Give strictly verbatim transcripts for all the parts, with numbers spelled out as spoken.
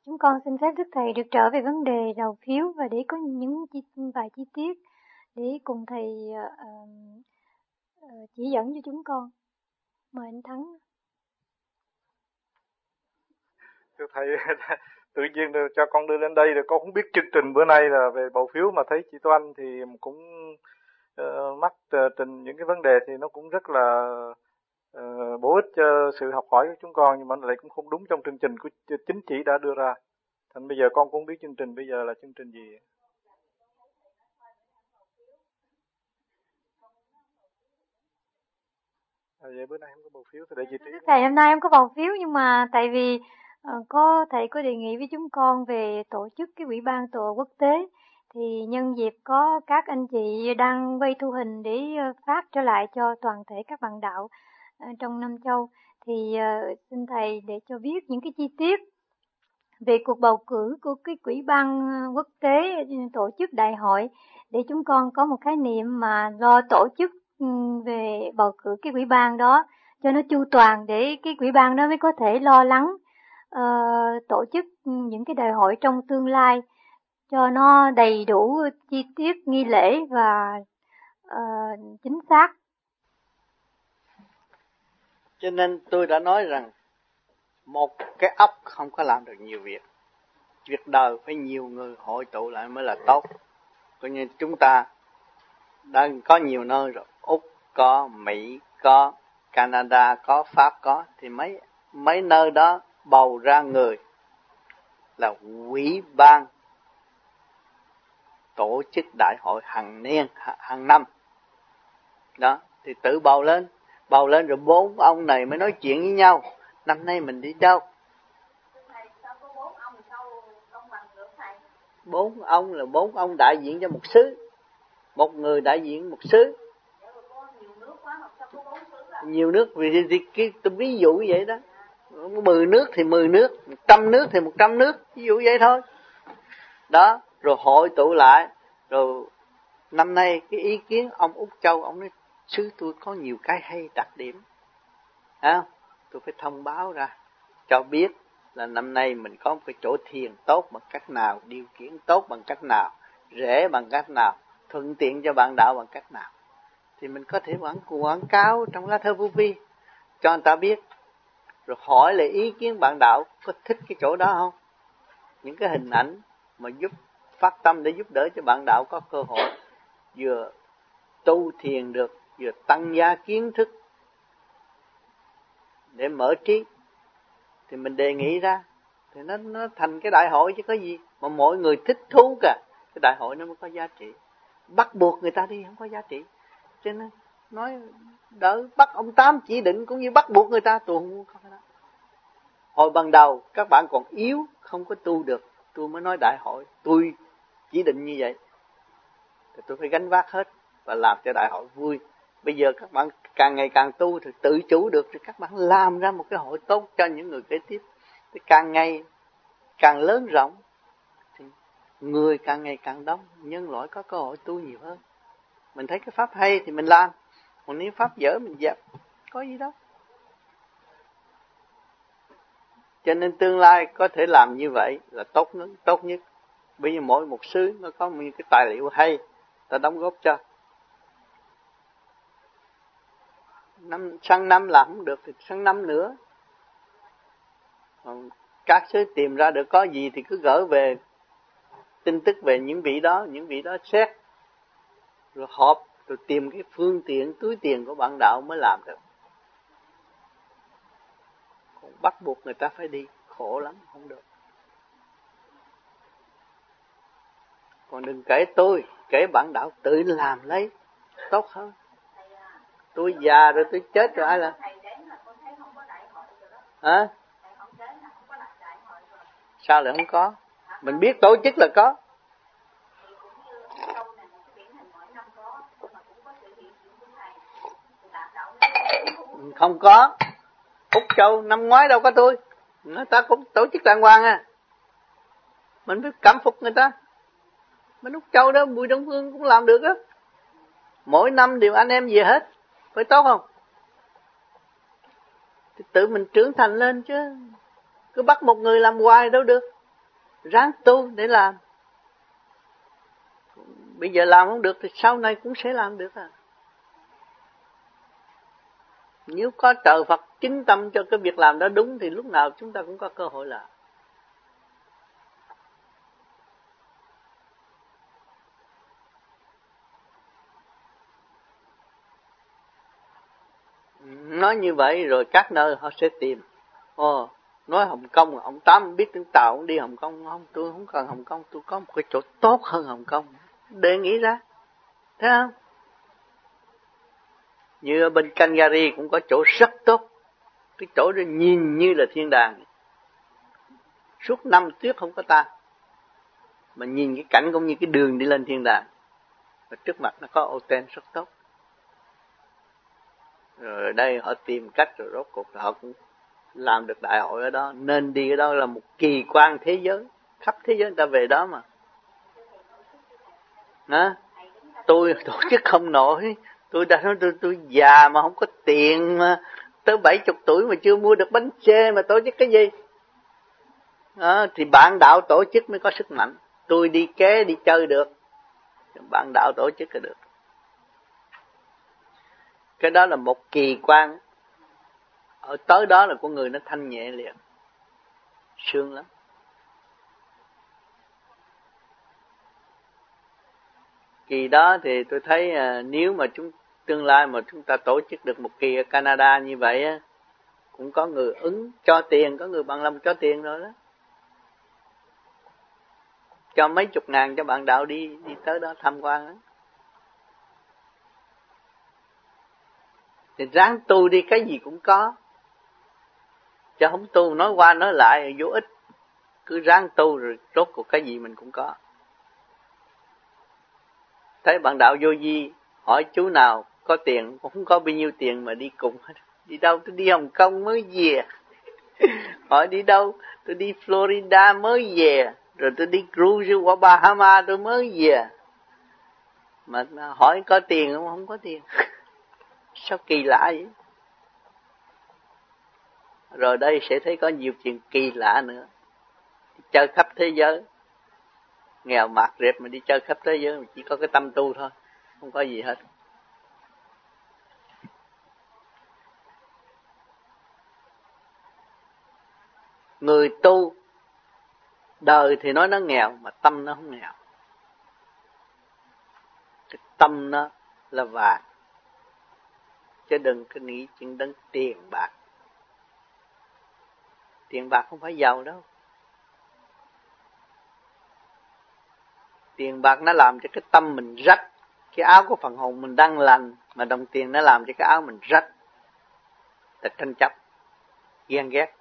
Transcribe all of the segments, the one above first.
Chúng con xin phép Đức Thầy được trở về vấn đề đầu phiếu và để có những chi, vài chi tiết để cùng Thầy uh, uh, chỉ dẫn cho chúng con. Mời anh Thắng. Thưa Thầy, tự nhiên cho con đưa lên đây rồi con không biết chương trình bữa nay là về bầu phiếu, mà thấy chị Toan thì cũng uh, mắc uh, trình những cái vấn đề thì nó cũng rất là uh, bổ ích cho sự học hỏi của chúng con, nhưng mà lại cũng không đúng trong chương trình của chính chỉ đã đưa ra. Thành bây giờ con cũng biết chương trình bây giờ là chương trình gì. À, vậy bữa nay không có bầu phiếu thì để chị trí. Thầy hôm nay không có bầu phiếu, nhưng mà tại vì uh, có thầy có đề nghị với chúng con về tổ chức cái ủy ban tổ quốc tế, thì nhân dịp có các anh chị đang quay thu hình để uh, phát trở lại cho toàn thể các bạn đạo uh, trong Nam Châu, thì uh, xin thầy để cho biết những cái chi tiết về cuộc bầu cử của cái ủy ban quốc tế tổ chức đại hội, để chúng con có một khái niệm mà lo tổ chức về bầu cử cái ủy ban đó cho nó chu toàn, để cái ủy ban đó mới có thể lo lắng uh, tổ chức những cái đại hội trong tương lai cho nó đầy đủ chi tiết nghi lễ và uh, chính xác. Cho nên tôi đã nói rằng một cái óc không có làm được nhiều việc. Việc đời phải nhiều người hội tụ lại mới là tốt. Coi như chúng ta đang có nhiều nơi rồi, Úc có, Mỹ có, Canada có, Pháp có, thì mấy mấy nơi đó bầu ra người là ủy ban tổ chức đại hội hàng niên, hàng năm. Đó, thì tự bầu lên, bầu lên rồi bốn ông này mới nói chuyện với nhau. Năm nay mình đi đâu? Bốn ông là bốn ông đại diện cho một xứ, một người đại diện một xứ. Nhiều nước vì thì, thì, tôi ví dụ như vậy đó. Mười nước thì mười nước, một trăm nước thì một trăm nước, ví dụ vậy thôi. Đó, rồi hội tụ lại, rồi năm nay cái ý kiến ông Úc Châu, ông nói xứ tôi có nhiều cái hay đặc điểm, à, tôi phải thông báo ra cho biết là năm nay mình có một cái chỗ thiền tốt bằng cách nào, điều kiện tốt bằng cách nào, rẻ bằng cách nào, thuận tiện cho bạn đạo bằng cách nào, thì mình có thể quảng quảng cáo trong lá thơ vô vi cho người ta biết, rồi hỏi lại ý kiến bạn đạo có thích cái chỗ đó không, những cái hình ảnh mà giúp phát tâm để giúp đỡ cho bạn đạo có cơ hội vừa tu thiền được, vừa tăng gia kiến thức để mở trí, thì mình đề nghị ra, thì nó nó thành cái đại hội chứ có gì, mà mọi người thích thú cả, cái đại hội nó mới có giá trị. Bắt buộc người ta đi không có giá trị, cho nên nói đỡ bắt ông Tám chỉ định cũng như bắt buộc người ta, tôi không có cái đó. Hồi ban đầu các bạn còn yếu, không có tu được, tôi mới nói đại hội, tôi chỉ định như vậy, thì tôi phải gánh vác hết và làm cho đại hội vui. Bây giờ các bạn càng ngày càng tu thì tự chủ được, thì các bạn làm ra một cái hội tốt cho những người kế tiếp, thì càng ngày càng lớn rộng, thì người càng ngày càng đông, nhân loại có cơ hội tu nhiều hơn. Mình thấy cái pháp hay thì mình làm, còn nếu pháp dở mình dẹp, có gì đâu. Cho nên tương lai có thể làm như vậy là tốt nhất, tốt nhất. Bây giờ mỗi một xứ nó có một cái tài liệu hay, ta đóng góp cho. Năm, sang năm làm không được thì sang năm nữa. Còn các xứ tìm ra được có gì thì cứ gửi về tin tức về những vị đó, những vị đó xét, rồi họp, rồi tìm cái phương tiện, túi tiền của bạn đạo mới làm được. Còn bắt buộc người ta phải đi, khổ lắm, không được. Còn đừng kể tôi, kể bạn đạo tự làm lấy, tốt hơn. Tôi già rồi, tôi chết rồi ai làm? Hả? Sao lại không có? Mình biết tổ chức là có. Không có. Úc Châu năm ngoái đâu có tôi. Người ta cũng tổ chức đàng hoàng à. Mình phải cảm phục người ta. Mình Úc Châu đó, Bùi Đông Phương cũng làm được á. Mỗi năm đều anh em về hết. Phải tốt không? Thì tự mình trưởng thành lên chứ. Cứ bắt một người làm hoài đâu được. ráng tu để làm. Bây giờ làm không được thì sau này cũng sẽ làm được à. Nếu có trời Phật chính tâm cho cái việc làm đó đúng thì lúc nào chúng ta cũng có cơ hội làm. Nói như vậy rồi các nơi họ sẽ tìm. Ồ, nói Hồng Kông, ông Tám biết tiếng Tàu, ông đi Hồng Kông. Không, tôi không cần Hồng Kông, tôi có một cái chỗ tốt hơn Hồng Kông. Đề nghĩ ra, thấy không? Như ở bên Calgary cũng có chỗ rất tốt. Cái chỗ đó nhìn như là thiên đàng. Suốt năm tuyết không có tan. Mà nhìn cái cảnh cũng như cái đường đi lên thiên đàng. Và trước mặt nó có hotel rất tốt. Rồi ở đây họ tìm cách rồi rốt cuộc họ cũng làm được đại hội ở đó. Nên đi ở đó là một kỳ quan thế giới. Khắp thế giới người ta về đó mà. Hả? Tôi tổ chức không nổi. Tôi đã nói tôi, tôi già mà không có tiền mà. Tới bảy chục tuổi mà chưa mua được bánh xe mà tổ chức cái gì? À, thì bạn đạo tổ chức mới có sức mạnh. Tôi đi ké đi chơi được. Bạn đạo tổ chức là được. Cái đó là một kỳ quan. Ở tới đó là con người nó thanh nhẹ liền. Sướng lắm. Kỳ đó thì tôi thấy à, nếu mà chúng tương lai mà chúng ta tổ chức được một kỳ ở Canada như vậy á, cũng có người ứng cho tiền, có người bằng lòng cho tiền rồi đó. Cho mấy chục ngàn cho bạn đạo đi đi tới đó tham quan đó. Thì ráng tu đi, cái gì cũng có. Chứ không tu nói qua nói lại vô ích. Cứ ráng tu rồi rốt cuộc cái gì mình cũng có. Thấy bạn đạo vô vi hỏi chú nào có tiền, cũng không có bao nhiêu tiền mà đi cùng hết. Đi đâu? Tôi đi Hồng Kông mới về. Hỏi đi đâu? Tôi đi Florida mới về. Rồi tôi đi cruise qua Bahama tôi mới về. Mà hỏi có tiền không? Không có tiền. Sao kỳ lạ vậy? Rồi đây sẽ thấy có nhiều chuyện kỳ lạ nữa. Chơi khắp thế giới. Nghèo mạt rệp mà đi chơi khắp thế giới mà chỉ có cái tâm tu thôi. Không có gì hết. Người tu đời thì nói nó nghèo mà tâm nó không nghèo. Cái tâm nó là vàng. Chứ đừng có nghĩ chuyện đến tiền bạc. Tiền bạc không phải giàu đâu. Tiền bạc nó làm cho cái tâm mình rách. Cái áo của phần hồn mình đang lành, mà đồng tiền nó làm cho cái áo mình rách. Là tranh chấp, ghen ghét.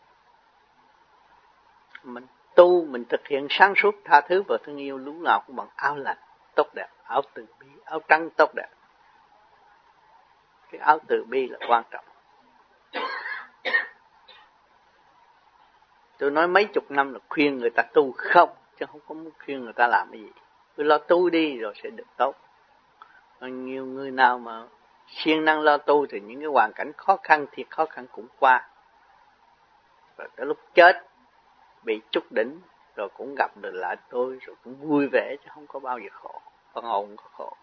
Mình tu, mình thực hiện sáng suốt, tha thứ và thương yêu, lúc nào cũng bằng áo lành, tốt đẹp, áo từ bi, áo trắng tốt đẹp. Cái áo từ bi là quan trọng. Tôi nói mấy chục năm là khuyên người ta tu không, chứ không có muốn khuyên người ta làm cái gì. Cứ lo tu đi rồi sẽ được tốt. Còn nhiều người nào mà siêng năng lo tu thì những cái hoàn cảnh khó khăn thiệt khó khăn cũng qua. Rồi tới lúc chết bị trút đỉnh rồi cũng gặp được lại tôi, rồi cũng vui vẻ chứ không có bao giờ khổ. Phần hồn không có khổ.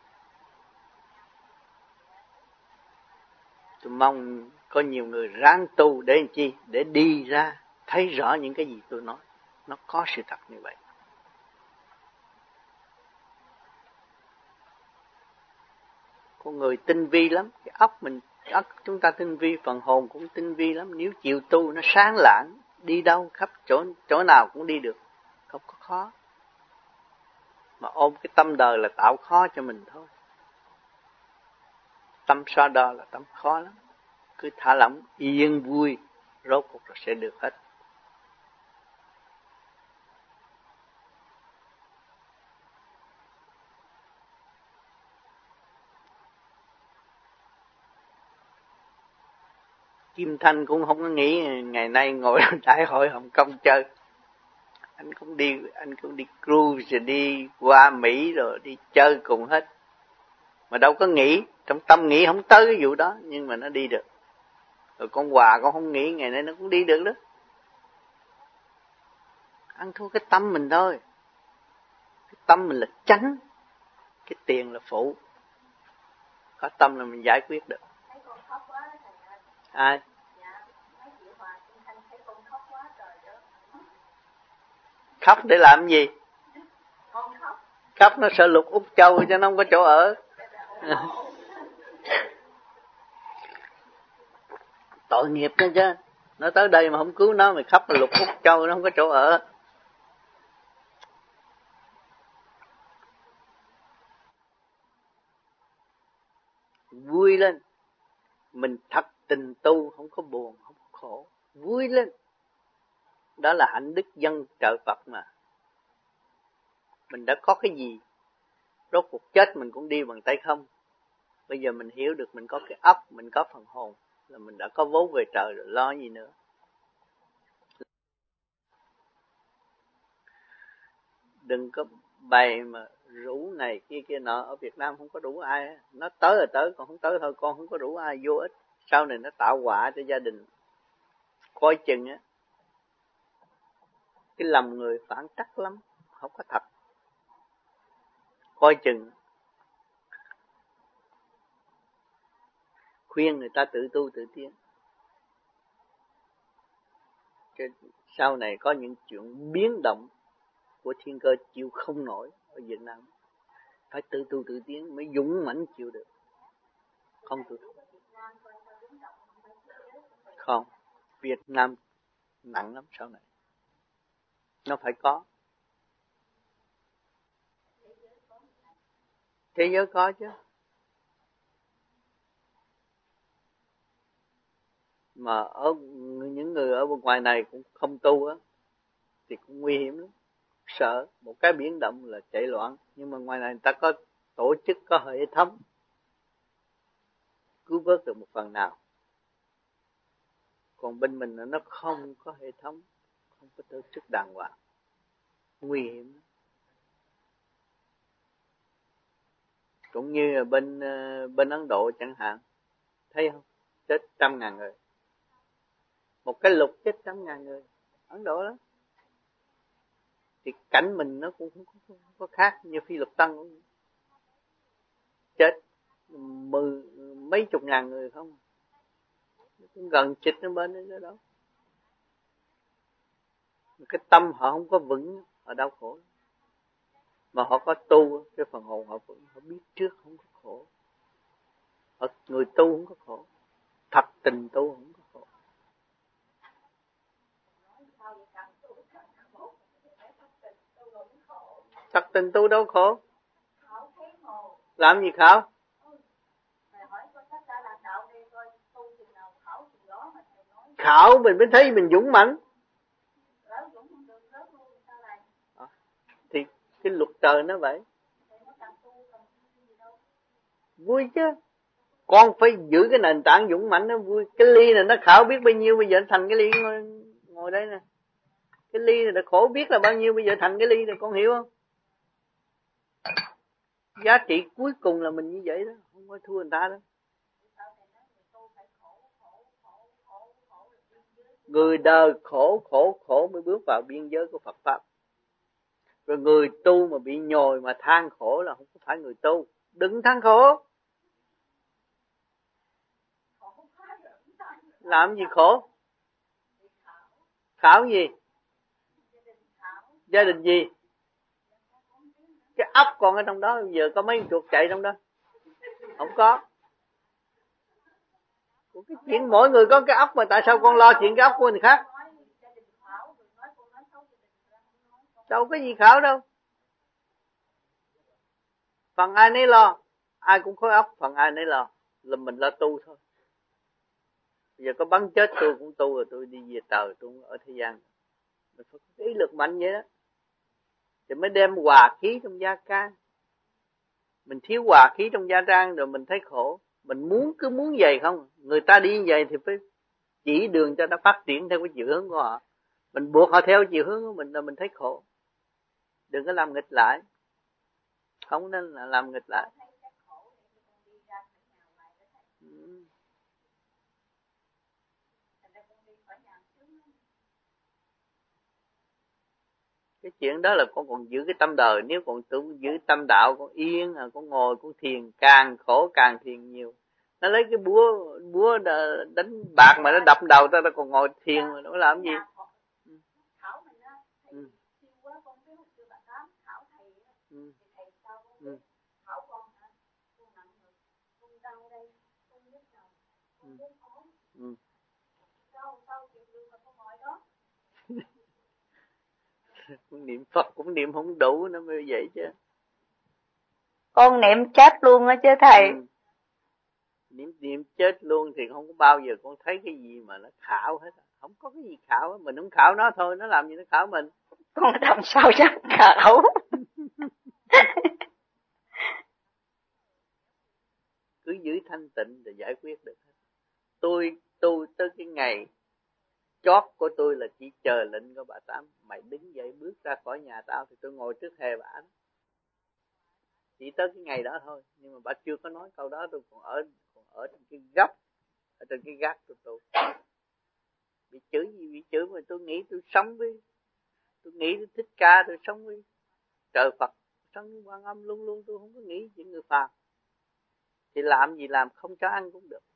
Tôi mong có nhiều người ráng tu để làm chi? Để đi ra thấy rõ những cái gì tôi nói. Nó có sự thật như vậy. Con người tinh vi lắm. Cái óc mình, cái óc chúng ta tinh vi, phần hồn cũng tinh vi lắm. Nếu chịu tu nó sáng lạng, đi đâu khắp chỗ chỗ nào cũng đi được. Không có khó. Mà ôm cái tâm đời là tạo khó cho mình thôi. Tâm so đo là tâm khó lắm. Cứ thả lỏng, yên vui, rốt cuộc là sẽ được hết. Kim Thanh cũng không có nghĩ ngày nay ngồi đại hội Hồng Kông chơi. Anh cũng đi, anh cũng đi cruise, đi qua Mỹ rồi đi chơi cùng hết. Mà đâu có nghĩ, trong tâm nghĩ không tới cái vụ đó, nhưng mà nó đi được. Rồi con Hòa con không nghĩ ngày nay nó cũng đi được đó. Ăn thua cái tâm mình thôi. Cái tâm mình là chánh, cái tiền là phụ. Có tâm là mình giải quyết được. Ai? Khóc để làm gì? Khóc nó sợ lục Úc Châu cho nó không có chỗ ở. Tội nghiệp đó chứ. Nó tới đây mà không cứu nó, mày khóc là lục Úc Châu nó không có chỗ ở. Vui lên. Mình thật tình tu, không có buồn, không có khổ. Vui lên. Đó là hạnh đức dân trợ Phật mà. Mình đã có cái gì? Rốt cuộc chết mình cũng đi bằng tay không. Bây giờ mình hiểu được mình có cái óc, mình có phần hồn, là mình đã có vốn về trời rồi, lo gì nữa. Đừng có bày mà rủ này kia kia nọ. Ở Việt Nam không có rủ ai. Nó tới là tới, còn không tới thôi. Con không có rủ ai, vô ích. Sau này nó tạo họa cho gia đình. Coi chừng á, cái lòng người phản trắc lắm, không có thật. Coi chừng. Khuyên người ta tự tu tự tiến. Cái sau này có những chuyện biến động của thiên cơ chịu không nổi ở Việt Nam. Phải tự tu tự tiến mới dũng mãnh chịu được. Không tự tu. Không. Việt Nam nặng lắm sau này. Nó phải có. Thế giới có chứ. Mà ở những người ở bên ngoài này cũng không tu á thì cũng nguy hiểm lắm. Sợ một cái biến động là chạy loạn. Nhưng mà ngoài này người ta có tổ chức, có hệ thống cứu vớt được một phần nào. Còn bên mình nó không có hệ thống, không có tổ chức đàng hoàng, nguy hiểm. Cũng như là bên bên Ấn Độ chẳng hạn, thấy không? Chết trăm ngàn người, một cái lục chết trăm ngàn người, Ấn Độ đó. Thì cảnh mình nó cũng không có, không có khác như Phi Luật Tân cũng chết mười mấy chục ngàn người không, cũng gần chịch nó bên đó đâu. Cái tâm họ không có vững, họ đau khổ. Mà họ có tu, cái phần hồn họ vững, họ biết trước không có khổ. Họ, người tu không có khổ, thật tình tu không có khổ. Thật tình tu đâu khổ. Làm gì khảo? Khảo mình mới thấy mình dũng mãnh. Thì cái luật trời nó vậy. Vui chứ. Con phải giữ cái nền tảng dũng mãnh nó vui. Cái ly này nó khảo biết bao nhiêu, bây giờ thành cái ly ngồi, ngồi đây nè. Cái ly này nó khổ biết là bao nhiêu, bây giờ thành cái ly này, con hiểu không? Giá trị cuối cùng là mình như vậy đó, không có thua người ta đâu. Người đời khổ khổ khổ mới bước vào biên giới của Phật Pháp. Rồi người tu mà bị nhồi mà than khổ là không phải người tu. Đừng than khổ. Làm gì khổ? Khảo gì? Gia đình gì? Cái ốc còn ở trong đó, giờ có mấy chuột chạy trong đó? Không có. Cái chuyện mỗi người có cái ốc mà tại sao con lo chuyện cái ốc của người khác? Đâu có gì khảo đâu. Phần ai nấy lo. Ai cũng khối óc, phần ai nấy lo. Là mình lo tu thôi. Bây giờ có bắn chết tôi cũng tu rồi, tôi đi về trời, tôi ở thế gian. Mình phải có ý lực mạnh vậy đó. Thì mới đem hòa khí trong gia can. Mình thiếu hòa khí trong gia trang rồi mình thấy khổ. Mình muốn cứ muốn vậy không? Người ta đi như vậy thì phải chỉ đường cho nó phát triển theo cái chiều hướng của họ. Mình buộc họ theo chiều hướng của mình là mình thấy khổ. Đừng có làm nghịch lại. Không nên là làm nghịch lại. Ừ. Cái chuyện đó là con còn giữ cái tâm đời. Nếu còn tu giữ tâm đạo, con yên, con ngồi, con thiền, càng khổ càng thiền nhiều. Nó lấy cái búa búa đánh bạc mà nó đập đầu ta, ta còn ngồi thiền mà nó làm gì? Ừ. Ừ. Ừ. Ừ. Con niệm Phật cũng niệm không đủ nó mới vậy chứ. Con niệm chết luôn á chứ thầy. Ừ. Niệm niệm chết luôn thì không có bao giờ con thấy cái gì mà nó khảo hết. Không có cái gì khảo hết. Mình không khảo nó thôi, nó làm gì nó khảo mình. Con làm sao chắc khảo. Cứ giữ thanh tịnh để giải quyết được. Tôi tu tới cái ngày chót của tôi là chỉ chờ lệnh của bà Tám. Mày đứng dậy bước ra khỏi nhà tao thì tôi ngồi trước hè bà. Chỉ tới cái ngày đó thôi. Nhưng mà bà chưa có nói câu đó. Tôi còn ở còn ở trên cái góc, ở trên cái gác của tôi. Bị chửi gì bị chửi mà tôi nghĩ tôi sống với, tôi nghĩ tôi Thích Ca, tôi sống với trời Phật, sống với Quan Âm, luôn luôn tôi không có nghĩ chuyện người phàm. Thì làm gì làm, không cho ăn cũng được.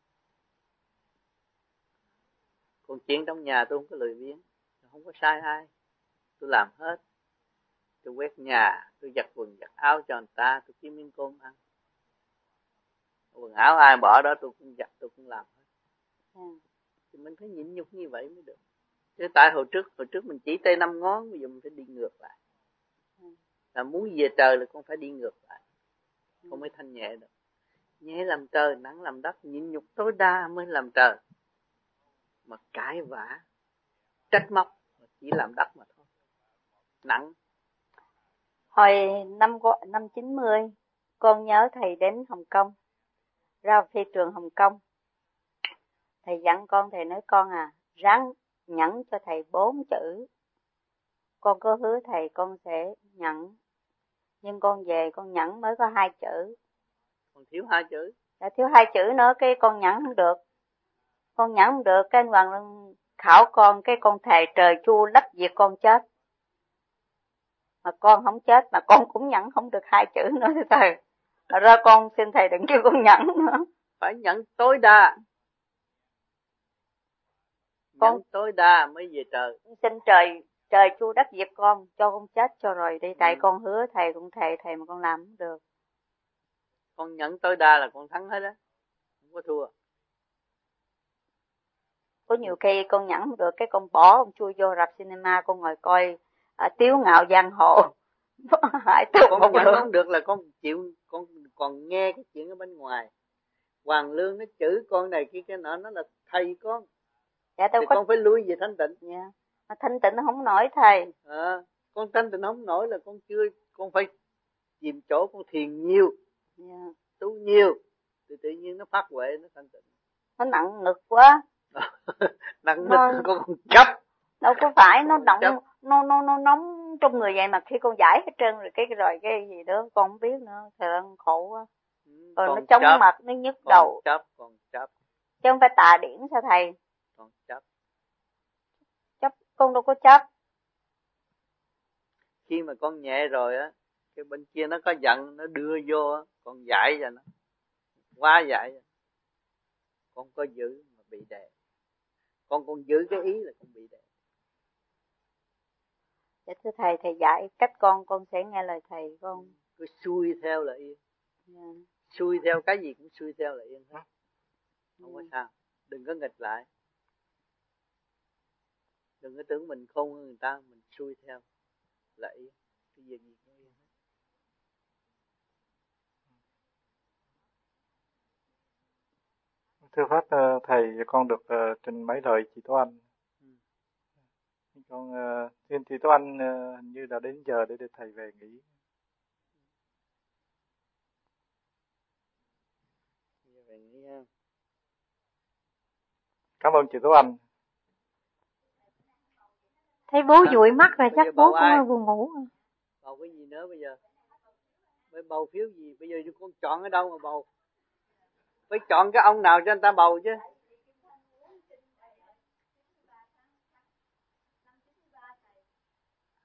Còn chuyện trong nhà tôi không có lười biếng, không có sai ai, tôi làm hết. Tôi quét nhà, tôi giặt quần giặt áo cho người ta, tôi kiếm miếng cơm ăn. Quần áo ai bỏ đó tôi cũng giặt, tôi cũng làm hết. Ừ. Thì mình phải nhịn nhục như vậy mới được. Chứ tại hồi trước, hồi trước mình chỉ tay năm ngón, bây giờ mình phải đi ngược lại. Ừ. Là muốn về trời là con phải đi ngược lại, ừ. Con mới thanh nhẹ được. Nhẹ làm trời, nắng làm đất, nhịn nhục tối đa mới làm trời. Mà cãi vã, trách móc chỉ làm đất mà thôi, nặng. Hồi năm năm chín mươi, con nhớ thầy đến Hồng Kông, ra phi trường Hồng Kông. Thầy dặn con, thầy nói con à, ráng nhẫn cho thầy bốn chữ. Con có hứa thầy con sẽ nhẫn, nhưng con về con nhẫn mới có hai chữ. Còn thiếu hai chữ. Đã thiếu hai chữ nữa, cái con nhẫn không được. Con nhẫn không được, cái anh Hoàng khảo con, cái con thề trời chua lấp diệt con chết. Mà con không chết, mà con cũng nhẫn không được hai chữ nữa thì thầy. Thật ra con xin thầy đừng kêu con nhẫn nữa. Phải nhẫn tối đa. Con nhẫn tối đa mới về trời. Xin trời trời chua đất diệt con, cho con chết cho rồi đi. Tại ừ. con hứa thầy, con thề thầy mà con làm không được. Con nhẫn tối đa là con thắng hết á, không có thua. Có nhiều khi con nhẫn không được, cái con bỏ, con chui vô rạp cinema, con ngồi coi à, Tiếu Ngạo Giang Hồ. Con nhẫn không được là con chịu, con còn nghe cái chuyện ở bên ngoài. Hoàng Lương nó chửi con này kia cái nọ, nó là thầy con. Dạ, thì có... con phải lui về thanh tịnh. Dạ. Mà thanh tịnh nó không nổi thầy. À, con thanh tịnh không nổi là con chưa, con phải chìm chỗ, con thiền nhiều, dạ. tu nhiều, thì tự nhiên nó phát huệ, nó thanh tịnh. Nó nặng ngực quá. Nặng nó... ngực con còn chấp. Đâu có phải, nó động, nó, nó, nó nóng trong người vậy mà khi con giải hết trơn rồi cái rồi cái gì đó con không biết nữa, thì nó khổ quá. Ừ, rồi nó chóng chấp, mặt, nó nhức còn đầu. Chấp, còn chấp. Chứ không phải tà điển sao thầy? Còn chấp. Chấp, con đâu có chấp. Khi mà con nhẹ rồi á, cái bên kia nó có giận, nó đưa vô á, con giải cho nó, quá giải cho. Con có giữ mà bị đè. Con còn giữ cái ý là con bị đè. Dạ thưa thầy, thầy dạy cách con, con sẽ nghe lời thầy con. Cứ xuôi theo là yên. Yeah. Xuôi theo cái gì cũng xuôi theo là yên hết. Không có sao. Đừng có nghịch lại. Đừng có tưởng mình khôn hơn người ta, mình xuôi theo là yên. Cái gì gì cũng yên hết. Thưa Pháp, thầy con được uh, trình mấy lời chị Tố Anh. Ừ. Con uh, xin chị Tố Anh uh, hình như là đến giờ để, để thầy về nghỉ. Về nghỉ ha. Cảm ơn chị Tố Anh. Thấy bố dụi mắt rồi chắc bố cũng hơi buồn ngủ. Bầu cái gì nữa bây giờ? Mới bầu phiếu gì? Bây giờ con chọn ở đâu mà bầu? Phải chọn cái ông nào cho anh ta bầu chứ.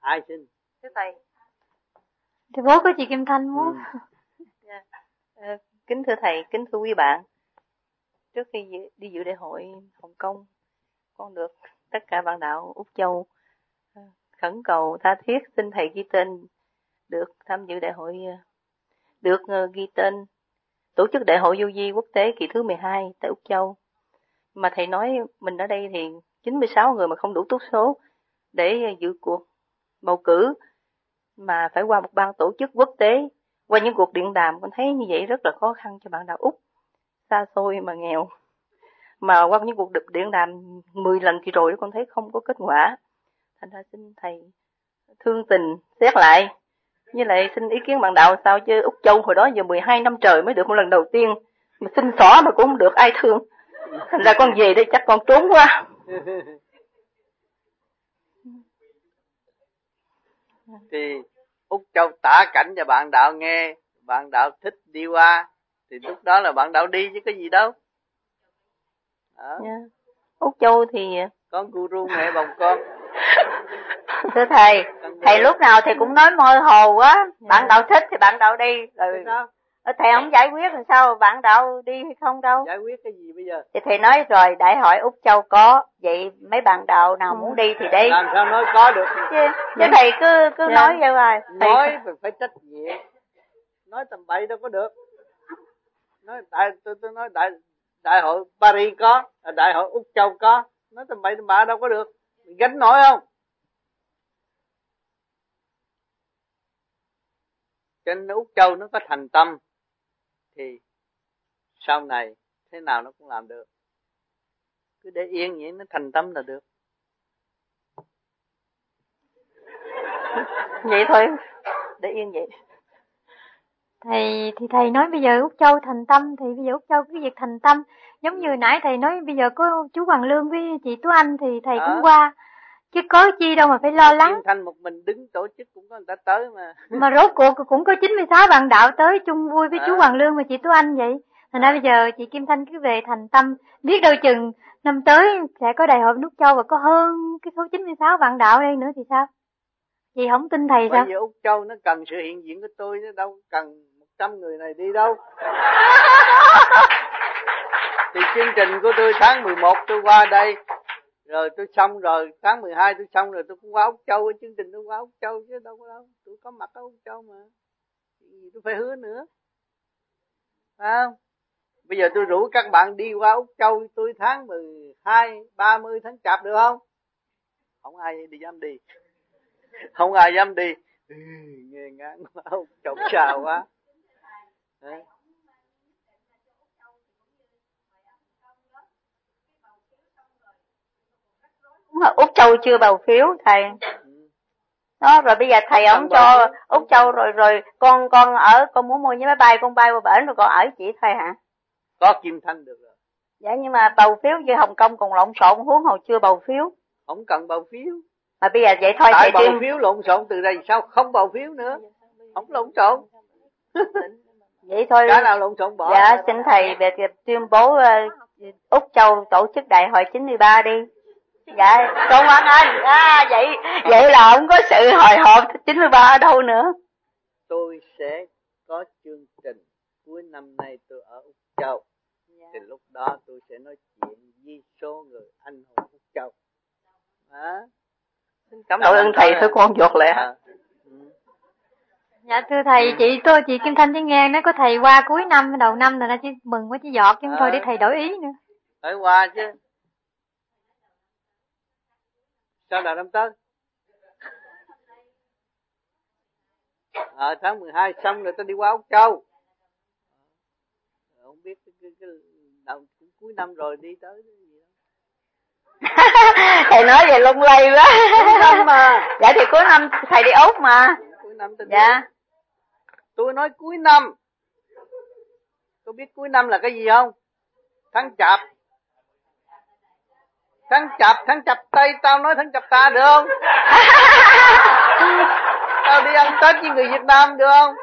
Ai xin? Thưa thầy. Thì bố của chị Kim Thanh muốn. Ừ. Yeah. À, kính thưa thầy, kính thưa quý bạn. Trước khi đi dự đại hội Hồng Kông, con được tất cả bạn đạo Úc Châu khẩn cầu tha thiết xin thầy ghi tên được tham dự đại hội, được ghi tên tổ chức đại hội vô vi quốc tế kỳ thứ mười hai tại Úc Châu. Mà thầy nói mình ở đây thì chín mươi sáu người mà không đủ tốt số để dự cuộc bầu cử, mà phải qua một ban tổ chức quốc tế, qua những cuộc điện đàm. Con thấy như vậy rất là khó khăn cho bạn đạo Úc, xa xôi mà nghèo. Mà qua những cuộc điện đàm mười lần kỳ rồi con thấy không có kết quả. Thành ra xin thầy thương tình xét lại, với lại xin ý kiến bạn đạo sao chứ Úc Châu hồi đó giờ mười hai năm trời mới được một lần đầu tiên, mà xin xỏ mà cũng không được ai thương. Thành ra con về đây chắc con trốn quá. Thì Úc Châu tả cảnh cho bạn đạo nghe, bạn đạo thích đi qua thì lúc đó là bạn đạo đi chứ có gì đâu. Đó. Yeah. Úc Châu thì con guru mẹ bồng con. Thưa thầy, thầy lúc nào thầy cũng nói mơ hồ quá. Yeah. Bạn đạo thích thì bạn đạo đi rồi sao? Thầy không giải quyết làm sao bạn đạo đi hay không đâu. Giải quyết cái gì bây giờ? Thì thầy nói rồi, đại hội Úc Châu có, vậy mấy bạn đạo nào ừ. muốn đi thì đi. Làm sao nói có được? Chứ, chứ thầy cứ cứ yeah. nói vậy rồi. Nói phải, phải trách nhiệm. Nói tầm bậy đâu có được. Nói đại tôi tôi nói đại đại hội Paris có, đại hội Úc Châu có, nói tầm bậy tầm bạ đâu có được. Mình gánh nổi không? Trên Úc Châu nó có thành tâm thì sau này thế nào nó cũng làm được. Cứ để yên vậy nó thành tâm là được. Vậy thôi, để yên vậy. Thầy thì thầy nói bây giờ Úc Châu thành tâm, thì bây giờ Úc Châu cái việc thành tâm giống như nãy thầy nói bây giờ có chú Hoàng Lương với chị Tú Anh thì thầy đó. cũng qua, chứ có chi đâu mà phải lo lắng. Kim Thanh một mình đứng tổ chức cũng có người ta tới mà. Mà rốt cuộc cũng có chín mươi sáu bạn đạo tới chung vui với à. chú Hoàng Lương và chị Tú Anh vậy. Thành ra à. bây giờ chị Kim Thanh cứ về thành tâm, biết đâu chừng năm tới sẽ có đại hội Úc Châu và có hơn cái số chín mươi sáu bạn đạo đây nữa thì sao? Chị không tin thầy sao? Bây giờ Úc Châu nó cần sự hiện diện của tôi, nó đâu cần một trăm người này đi đâu. Thì chương trình của tôi tháng mười một tôi qua đây, rồi tôi xong rồi, tháng mười hai tôi xong rồi tôi cũng qua Úc Châu, cái chương trình tôi qua Úc Châu chứ đâu có đâu. Tôi có mặt ở Úc Châu mà. Gì tôi phải hứa nữa. Phải không? Bây giờ tôi rủ các bạn đi qua Úc Châu tôi tháng mười hai, ba mươi tháng Chạp được không? Không ai đi dám đi. Không ai dám đi. Ừ, nghe ngán quá, Úc Châu xa quá. Đấy. Úc Châu chưa bầu phiếu thầy. Đó rồi bây giờ thầy ông cho Úc Châu rồi rồi con con ở con muốn mua với máy bay con bay qua bển rồi con ở chị thầy hả? Có Kim Thanh được rồi. Dạ nhưng mà bầu phiếu như Hồng Kông còn lộn xộn, huống hồ chưa bầu phiếu. Không cần bầu phiếu. Mà bây giờ vậy thôi tại bầu tiêm... phiếu lộn xộn từ đây sao không bầu phiếu nữa. Không lộn xộn. Vậy thôi. Cái nào lộn xộn bỏ. Dạ xin thầy về tuyên bố uh, Úc Châu tổ chức đại hội chín mươi ba đi. Dạ con Hoàng Anh. À vậy vậy là không có sự hồi hộp chín mươi ba ở đâu nữa. Tôi sẽ có chương trình cuối năm nay tôi ở Úc Châu. Dạ. Thì lúc đó tôi sẽ nói chuyện với số người anh hùng Úc Châu. À. Cảm ơn thầy thôi con giọt lẹ. À. Dạ thưa thầy, ừ. chị tôi chị Kim Thanh chỉ nghe nói có thầy qua cuối năm đầu năm rồi, nó chỉ mừng quá chứ giọt chứ không à. thôi để thầy đổi ý nữa. Phải qua chứ. Sao là năm tới? Ờ à, tháng mười hai xong rồi ta đi qua Úc Châu. Không biết cái, cái, cái đầu cuối năm rồi đi tới cái gì đó. Thầy nói về lung lay quá. Cuối năm mà. Dạ thì cuối năm thầy đi Úc mà. Cuối năm ta đi. Dạ. Tôi nói cuối năm. Tôi biết cuối năm là cái gì không? Tháng Chạp. Tháng Chạp, tháng Chạp Tây, tao nói tháng Chạp Ta được không? Tao đi ăn Tết với người Việt Nam được không?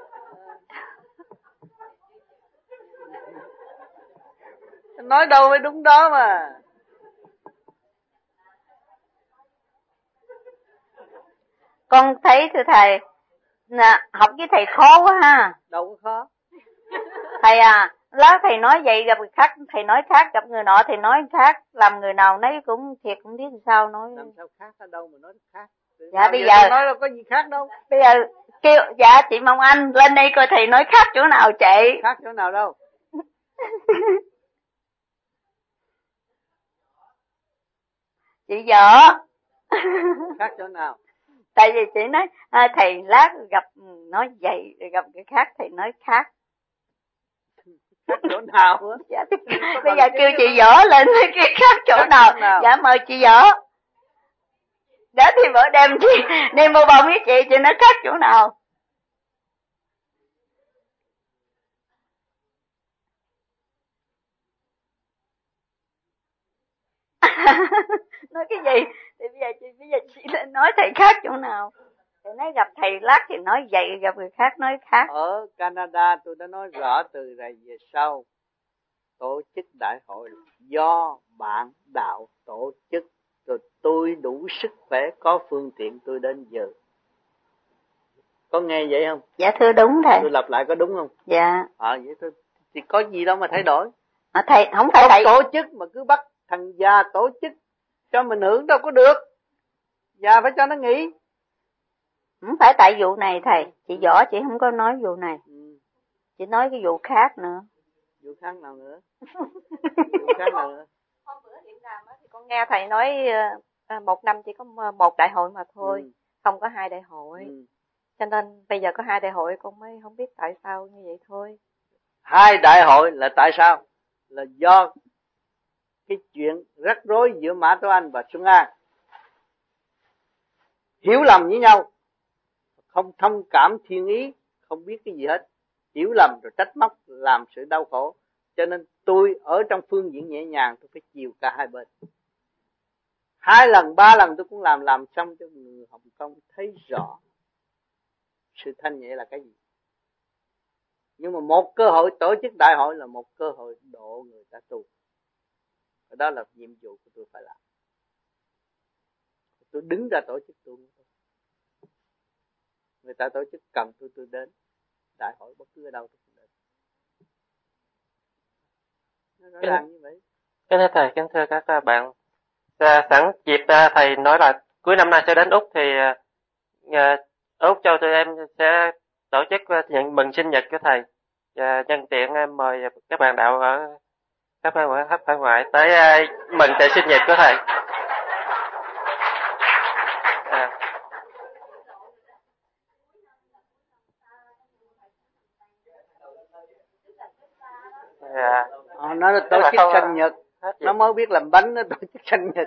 Nói đâu mới đúng đó mà. Con thấy thưa thầy, nè, học với thầy khó quá ha. Đâu có khó. Thầy à, lát thầy nói vậy gặp người khác, thầy nói khác, gặp người nọ thầy nói khác, làm người nào nấy cũng thiệt cũng biết sao nói. Làm sao khác ở đâu mà nói khác. Dạ nào bây giờ, giờ nói đâu có gì khác đâu. Bây giờ kêu dạ chị Mong Anh lên đây coi thầy nói khác chỗ nào chị. Khác chỗ nào đâu. Chị dở. Khác chỗ nào? Tại vì chị nói à, thầy lát gặp nói vậy rồi gặp cái khác thầy nói khác. Khác chỗ nào á? Dạ, bây giờ kêu chị dở lên cái khác chỗ khác nào? chỗ nào? Dạ mời chị dở. Đó thì bữa đem chị đem vô bông với chị chị nói khác chỗ nào? Nói cái gì? Thì bây giờ chị bây giờ chị lên nói thầy khác chỗ nào? Thầy nói gặp thầy lát thì nói vậy, gặp người khác nói khác. Ở Canada tôi đã nói rõ từ này về sau, tổ chức đại hội do bạn đạo tổ chức, rồi tôi đủ sức khỏe có phương tiện tôi đến dự. Có nghe vậy không? Dạ thưa đúng thầy. Tôi lặp lại có đúng không? Dạ. À vậy thôi, thì có gì đâu mà thay đổi. À, thầy không phải thầy tổ chức mà cứ bắt thằng già tổ chức cho mình hưởng đâu có được. Già phải cho nó nghỉ. Không phải tại vụ này thầy, chị võ chị không có nói vụ này. Ừ. Chị nói cái vụ khác nữa. Vụ khác nào nữa? Vụ khác nào nữa? Hôm bữa Điện Đàm thì con nghe thầy nói à, một năm chỉ có một đại hội mà thôi, ừ. không có hai đại hội. Ừ. Cho nên bây giờ có hai đại hội con mới không biết tại sao như vậy thôi. Hai đại hội là tại sao? Là do cái chuyện rắc rối giữa Mã Tấu Anh và Xuân An. Hiểu lầm với nhau, không thông cảm thiên ý, không biết cái gì hết. Hiểu lầm rồi trách móc làm sự đau khổ. Cho nên tôi ở trong phương diện nhẹ nhàng tôi phải chiều cả hai bên. Hai lần, ba lần tôi cũng làm, làm xong cho người Hồng Kông thấy rõ sự thanh nhẹ là cái gì. Nhưng mà một cơ hội tổ chức đại hội là một cơ hội độ người ta tu. Đó là nhiệm vụ của tôi phải làm. Tôi đứng ra tổ chức tôi. Người ta tổ chức cần tôi tôi đến. Đại hội bất cứ ở đâu tôi cũng đến. Nó rõ ràng như vậy. Kính thưa thầy, kính thưa các bạn. Sẵn dịp thầy nói là cuối năm nay sẽ đến Úc thì Úc cho tụi em sẽ tổ chức nhận mừng sinh nhật của thầy. Và nhân tiện em mời các bạn đạo ở các bạn ở khắp hải ngoại tới mừng tại sinh nhật của thầy. À. Yeah. À, nó là tổ chức sinh nhật, nó mới biết làm bánh, nó tổ chức sinh nhật.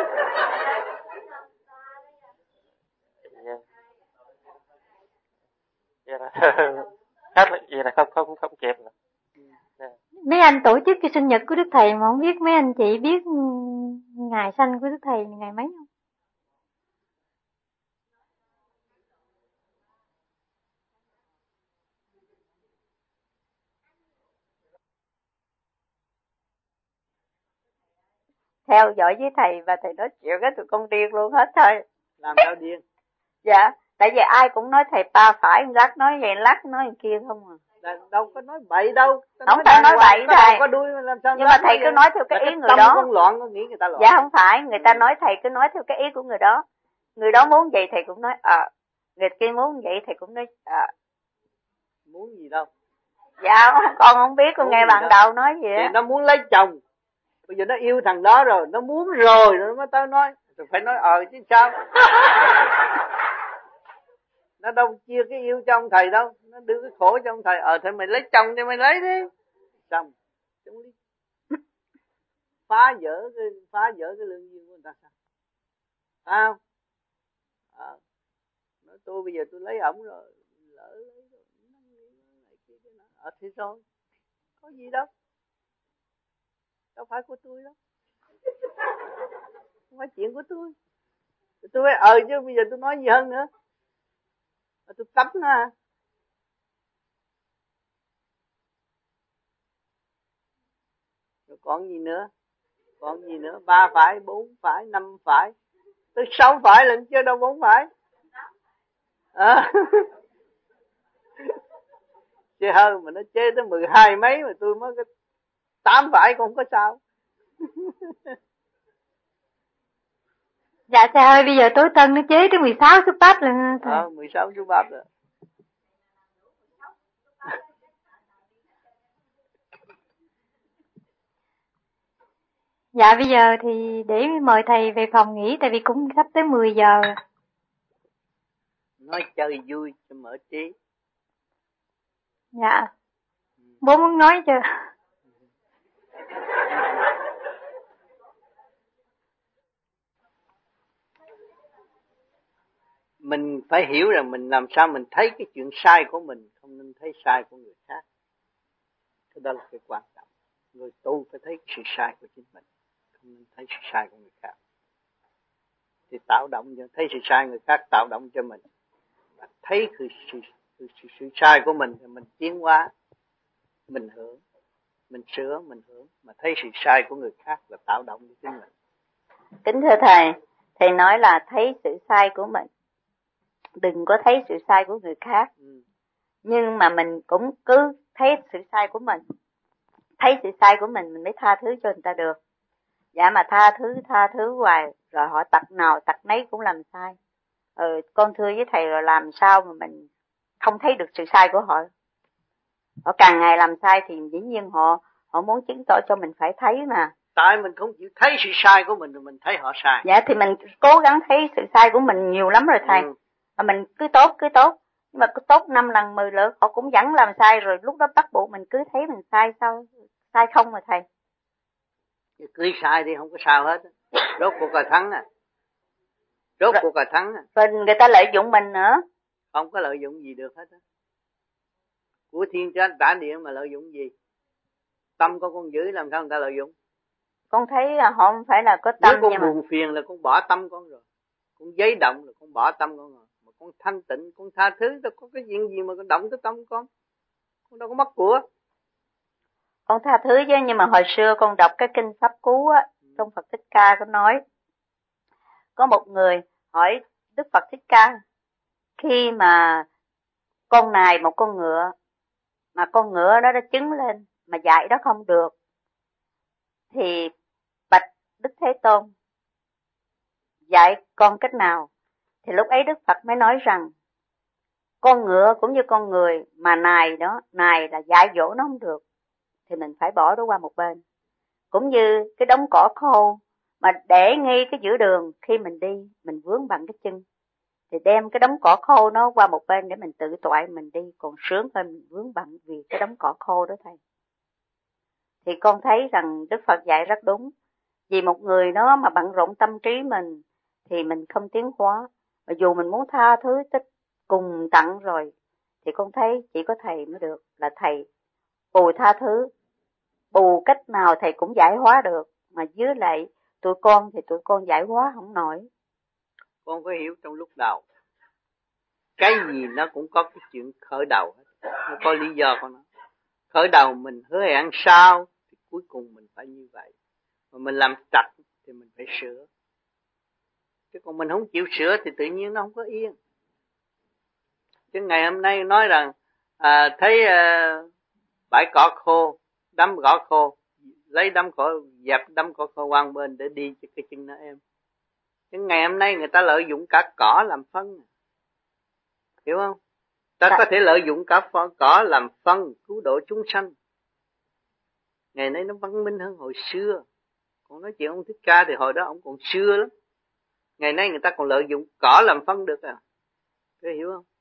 Vậy là hết vậy là không không không kịp rồi. Yeah. Mấy anh tổ chức cái sinh nhật của Đức Thầy mà không biết mấy anh chị biết ngày sanh của Đức Thầy ngày mấy không? Theo dõi với thầy và thầy nói chịu cái tụi con điên luôn hết thôi. Làm sao điên? Dạ, tại vì ai cũng nói thầy ba phải, lát nói vậy, lát nói vậy kia không à. Là đâu có nói bậy đâu. Không nói phải nói bậy thầy. Có đuôi mà làm sao. Nhưng mà thầy cứ nói theo cái ý người đó. Tâm loạn, có nghĩ người ta loạn. Dạ không phải, người ta nói thầy cứ nói theo cái ý của người đó. Người đó muốn vậy thầy cũng nói ờ. À. Người kia muốn vậy thầy cũng nói ờ. À. Muốn gì đâu? Dạ con không biết, con nghe bạn đầu nói gì á. Thì nó muốn lấy chồng. Bây giờ nó yêu thằng đó rồi, nó muốn rồi rồi nó mới tới nói, rồi phải nói ờ chứ sao. Nó đâu chia cái yêu cho ông thầy đâu, nó đưa cái khổ cho ông thầy, ờ thôi mày lấy chồng thì mày lấy đi. Xong, chúng đi phá vỡ cái phá vỡ cái lương duyên của người ta sao? Phải không? À, nói tôi bây giờ tôi lấy ổng rồi, lỡ lấy rồi, ờ thì rồi, có gì đâu. Đâu phải của tôi đâu. Không phải chuyện của tôi. Tôi phải ờ chứ bây giờ tôi nói gì hơn nữa. Mà tôi cấm nó à. Rồi còn gì nữa? Còn gì nữa? Ba phải, bốn phải, năm phải. Tới sáu phải lần chứ đâu bốn phải. À. Chứ hơn mà nó chế tới mười hai mấy mà tôi mới có tám vải cũng không có sao. Dạ cha ơi, bây giờ tối tân nó chế tới mười sáu số bát lần. Ờ, mười sáu số bát rồi. Dạ bây giờ thì để mời thầy về phòng nghỉ, tại vì cũng sắp tới mười giờ. Nói chơi vui cho mở trí. Dạ. Bố muốn nói chưa? Mình phải hiểu rằng mình làm sao mình thấy cái chuyện sai của mình, không nên thấy sai của người khác. Cái đó là cái quan trọng. Người tu phải thấy sự sai của chính mình, không nên thấy sự sai của người khác. Thì tạo động cho, thấy sự sai người khác tạo động cho mình. Và thấy sự, sự, sự, sự, sự sai của mình thì mình tiến hóa, mình hưởng, mình sửa, mình hưởng. Mà thấy sự sai của người khác là tạo động cho chính mình. Kính thưa thầy, thầy nói là thấy sự sai của mình, đừng có thấy sự sai của người khác. Ừ. Nhưng mà mình cũng cứ thấy sự sai của mình, thấy sự sai của mình mình mới tha thứ cho người ta được. Dạ mà tha thứ tha thứ hoài rồi họ tật nào tật nấy cũng làm sai. Ừ, con thưa với thầy rồi làm sao mà mình không thấy được sự sai của họ. Họ càng ngày làm sai thì dĩ nhiên họ họ muốn chứng tỏ cho mình phải thấy mà. Tại mình không chịu thấy sự sai của mình rồi mình thấy họ sai. Dạ thì mình cố gắng thấy sự sai của mình nhiều lắm rồi thầy. Ừ. Mà mình cứ tốt cứ tốt, nhưng mà cứ tốt năm lần mười lượt họ cũng vẫn làm sai, rồi lúc đó bắt buộc mình cứ thấy mình sai sao? Sai không mà thầy. Cứ sai thì không có sao hết. Rốt cuộc là thắng à. Rốt cuộc là thắng à. Rồi người ta lợi dụng mình nữa. Không có lợi dụng gì được hết á. Của thiên trách tả điện mà lợi dụng gì? Tâm của con dữ làm sao người ta lợi dụng? Con thấy là họ không phải là có tâm. Nếu con nhưng buồn mà... phiền là con bỏ tâm con rồi. Con giấy động là con bỏ tâm con rồi. Mà con thanh tịnh, con tha thứ, đâu có cái chuyện gì mà con động tới tâm con. Con đâu có mất của. Con tha thứ chứ, nhưng mà hồi xưa con đọc cái kinh Pháp Cú á, trong Phật Thích Ca có nói, có một người hỏi Đức Phật Thích Ca, khi mà con nài một con ngựa, mà con ngựa đó đã chứng lên, mà dạy đó không được, thì bạch Đức Thế Tôn, dạy con cách nào? Thì lúc ấy Đức Phật mới nói rằng, con ngựa cũng như con người mà nài đó, nài là dạy dỗ nó không được, thì mình phải bỏ nó qua một bên. Cũng như cái đống cỏ khô mà để ngay cái giữa đường, khi mình đi mình vướng bằng cái chân, thì đem cái đống cỏ khô nó qua một bên để mình tự toại mình đi, còn sướng hơn mình vướng bận vì cái đống cỏ khô đó thầy. Thì con thấy rằng Đức Phật dạy rất đúng. Vì một người đó mà bận rộn tâm trí mình thì mình không tiến hóa. Và dù mình muốn tha thứ tích cùng tận rồi, thì con thấy chỉ có thầy mới được, là thầy bù tha thứ, bù cách nào thầy cũng giải hóa được. Mà dưới lại tụi con thì tụi con giải hóa không nổi. Con phải hiểu trong lúc đầu, cái gì nó cũng có cái chuyện khởi đầu hết. Nó có lý do của nó. Khởi đầu mình hứa hẹn sao thì cuối cùng mình phải như vậy. Mà mình làm trật thì mình phải sửa. Chứ còn mình không chịu sửa thì tự nhiên nó không có yên. Chứ ngày hôm nay nói rằng à, thấy à, bãi cỏ khô, đấm cỏ khô, lấy đấm cỏ dẹp đấm cỏ khô quăng bên để đi cho cái chân nó êm. Chứ ngày hôm nay người ta lợi dụng cả cỏ làm phân, hiểu không? Ta Đã. có thể lợi dụng cả cỏ làm phân cứu độ chúng sanh. Ngày nay nó văn minh hơn hồi xưa. Còn nói chuyện ông Thích Ca thì hồi đó ông còn xưa lắm. Ngày nay người ta còn lợi dụng cỏ làm phân được à? Thế hiểu không?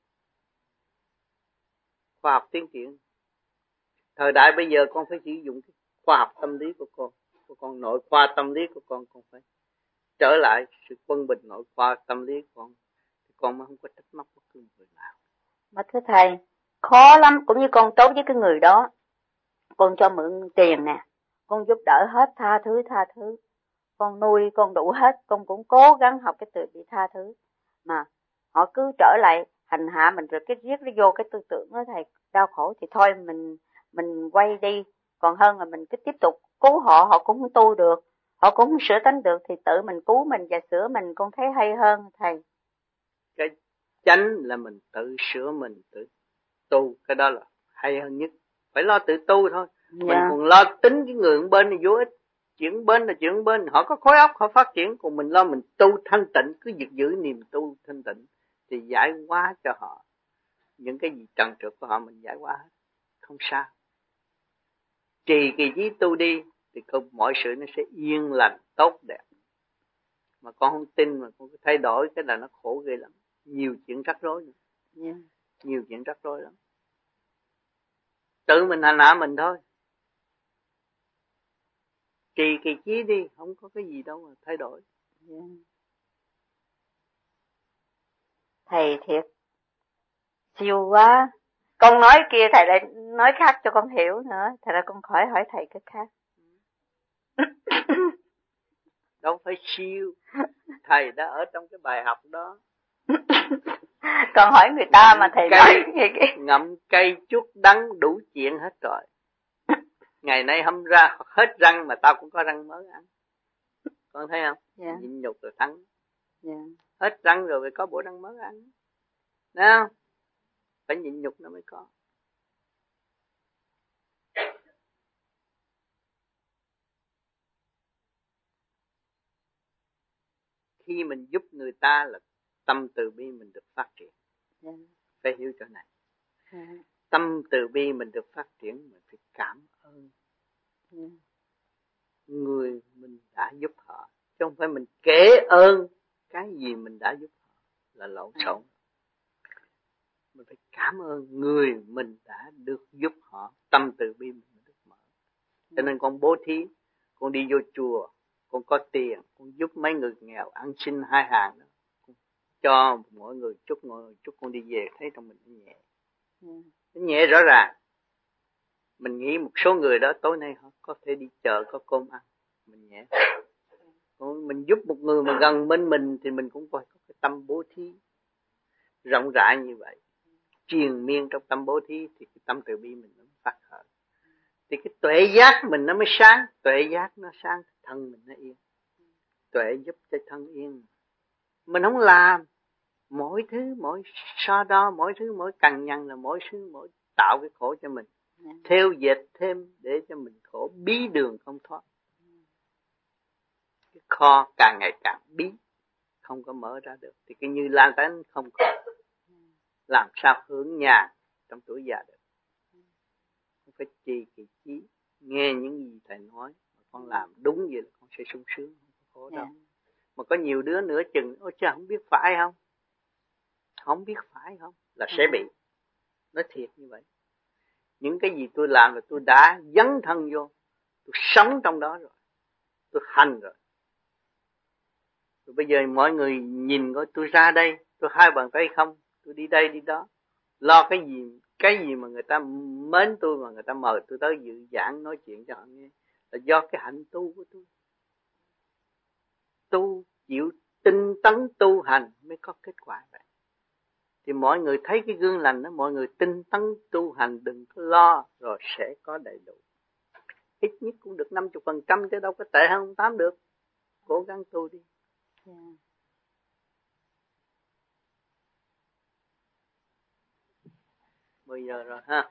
Khoa học tiến triển. Thời đại bây giờ con phải sử dụng cái khoa học tâm lý của con. Của con nội khoa tâm lý của con, con phải trở lại sự quân bình nội khoa tâm lý của con. Con mới không có trách móc bất cứ người nào. Mà thưa thầy, khó lắm, cũng như con tốt với cái người đó, con cho mượn tiền nè, con giúp đỡ hết, tha thứ tha thứ, con nuôi con đủ hết, con cũng cố gắng học cái từ bị tha thứ, mà họ cứ trở lại hành hạ mình, rồi cái giết nó vô cái tư tưởng đó thầy, đau khổ thì thôi mình mình quay đi, còn hơn là mình cứ tiếp tục cứu họ, họ cũng không tu được, họ cũng không sửa tánh được, thì tự mình cứu mình và sửa mình, con thấy hay hơn thầy. Cái chánh là mình tự sửa mình, tự tu, cái đó là hay hơn nhất. Phải lo tự tu thôi. Yeah. Mình còn lo tính cái người bên thì vô ích. Chuyện bên là chuyện bên, họ có khối óc họ phát triển, còn mình lo mình tu thanh tịnh, cứ giữ giữ niềm tu thanh tịnh thì giải hóa cho họ. Những cái gì trần trượt của họ mình giải hóa hết, không sao. Trì kỳ trí tu đi thì mọi sự nó sẽ yên lành, tốt đẹp. Mà con không tin mà con thay đổi cái là nó khổ ghê lắm. Nhiều chuyện rắc rối nữa. Yeah. Nhiều chuyện rắc rối lắm. Tự mình hành hạ mình thôi. Trì kỳ trí đi, không có cái gì đâu mà thay đổi. Yeah. Thầy thiệt siêu quá. Con nói kia thầy lại nói khác cho con hiểu nữa. Thật ra con khỏi hỏi thầy cái khác. Đâu phải siêu. Thầy đã ở trong cái bài học đó. Còn hỏi người ta ngậm mà thầy cây, nói gì kia. Ngậm cây chuốt đắng đủ chuyện hết rồi. Ngày nay hâm ra hết răng mà tao cũng có răng mới ăn. Con thấy không? Yeah. Nhịn nhục rồi thắng. Yeah. Hết răng rồi phải có bộ răng mới ăn. Thấy không? Phải nhịn nhục nó mới có. Khi mình giúp người ta là tâm từ bi mình được phát triển. Yeah. Phải hiểu chỗ này. Yeah. Tâm từ bi mình được phát triển mình phải cảm ơn. Yeah. Người mình đã giúp họ. Chứ không phải mình kể ơn cái gì mình đã giúp họ là lộn xộn. Yeah. Mình phải cảm ơn người mình đã được giúp họ. Tâm từ bi mình được mở. Yeah. Cho nên con bố thí, con đi vô chùa, con có tiền, con giúp mấy người nghèo ăn xin hai hàng đó. Con cho mỗi người chút, mỗi người chút, con đi về thấy trong mình nó nhẹ. Yeah. Nó nhẹ rõ ràng. Mình nghĩ một số người đó tối nay họ có thể đi chợ có cơm ăn, mình nhẹ. Còn mình giúp một người mà gần bên mình thì mình cũng phải có cái tâm bố thí rộng rãi như vậy, triền miên trong tâm bố thí thì cái tâm từ bi mình nó phát khởi. Thì cái tuệ giác mình nó mới sáng, tuệ giác nó sáng, thân mình nó yên. Tuệ giúp cho thân yên. Mình không làm mỗi thứ, mỗi so đo, mỗi thứ, mỗi cằn nhằn là mỗi thứ, mỗi tạo cái khổ cho mình. Yeah. Theo dệt thêm để cho mình khổ, bí đường không thoát. Cái kho càng ngày càng bí, không có mở ra được. Thì cái Như Lan tánh không có. Làm sao hưởng nhàn trong tuổi già được. Không phải trì kỳ trí, nghe những gì thầy nói, mà con làm đúng vậy là con sẽ sung sướng, không có khổ đâu. Yeah. Mà có nhiều đứa nửa chừng, ôi trời không biết phải không? Không biết phải không? Là sẽ bị. Nói thiệt như vậy. Những cái gì tôi làm là tôi đã dấn thân vô. Tôi sống trong đó rồi. Tôi hành rồi. Rồi bây giờ mọi người nhìn coi tôi ra đây. Tôi hai bàn tay không. Tôi đi đây đi đó. Lo cái gì cái gì mà người ta mến tôi mà người ta mời tôi tới dự giảng nói chuyện cho họ nghe. Là do cái hạnh tu của tôi. Tu chịu tinh tấn tu hành mới có kết quả vậy. Thì mọi người thấy cái gương lành đó, mọi người tinh tấn tu hành đừng có lo rồi sẽ có đầy đủ. Ít nhất cũng được năm mươi phần trăm chứ đâu có tệ hơn tám được. Cố gắng tu đi. Yeah. mười giờ rồi ha.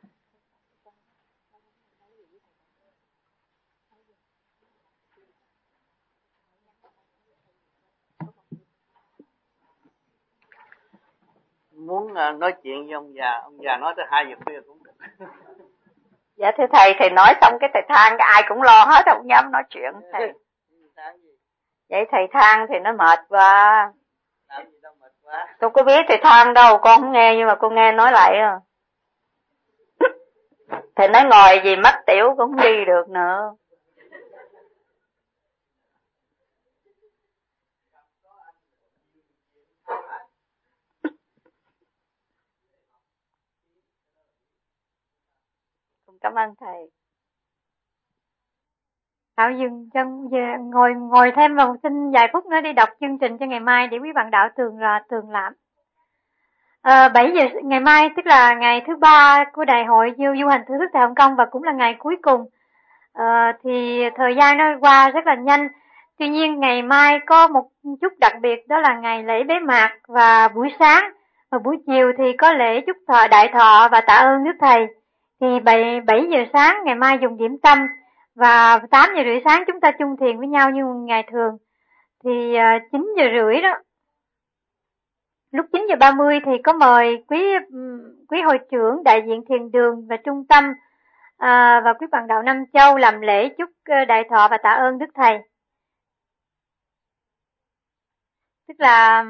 Muốn uh, nói chuyện với ông già, ông già nói tới hai giờ khuya cũng được. Dạ thưa thầy, thầy nói xong cái thầy than cái ai cũng lo hết, không dám nói chuyện thầy. Vậy thầy than thì nó mệt quá. Làm gì đâu mệt quá. Tôi có biết thầy than đâu, con không nghe nhưng mà con nghe nói lại à. Thầy nói ngồi gì mất tiểu cũng không đi được nữa. Cảm ơn thầy. Đạo dừng chân về ngồi ngồi thêm vào xin vài phút nữa đi đọc chương trình cho ngày mai để quý bạn đạo tường là tường làm. À, bảy giờ ngày mai tức là ngày thứ ba của đại hội du du hành thử thức tại Hồng Kông và cũng là ngày cuối cùng. À, thì thời gian nó qua rất là nhanh. Tuy nhiên ngày mai có một chút đặc biệt đó là ngày lễ bế mạc và buổi sáng Và buổi chiều thì có lễ chúc thọ đại thọ và tạ ơn Đức Thầy. Thì bảy, bảy giờ sáng ngày mai dùng điểm tâm, và tám giờ rưỡi sáng chúng ta chung thiền với nhau như ngày thường. Thì uh, chín giờ rưỡi đó, lúc chín giờ ba mươi thì có mời quý quý hội trưởng, đại diện thiền đường và trung tâm à, và quý bạn đạo Nam Châu làm lễ chúc đại thọ và tạ ơn Đức Thầy. Tức là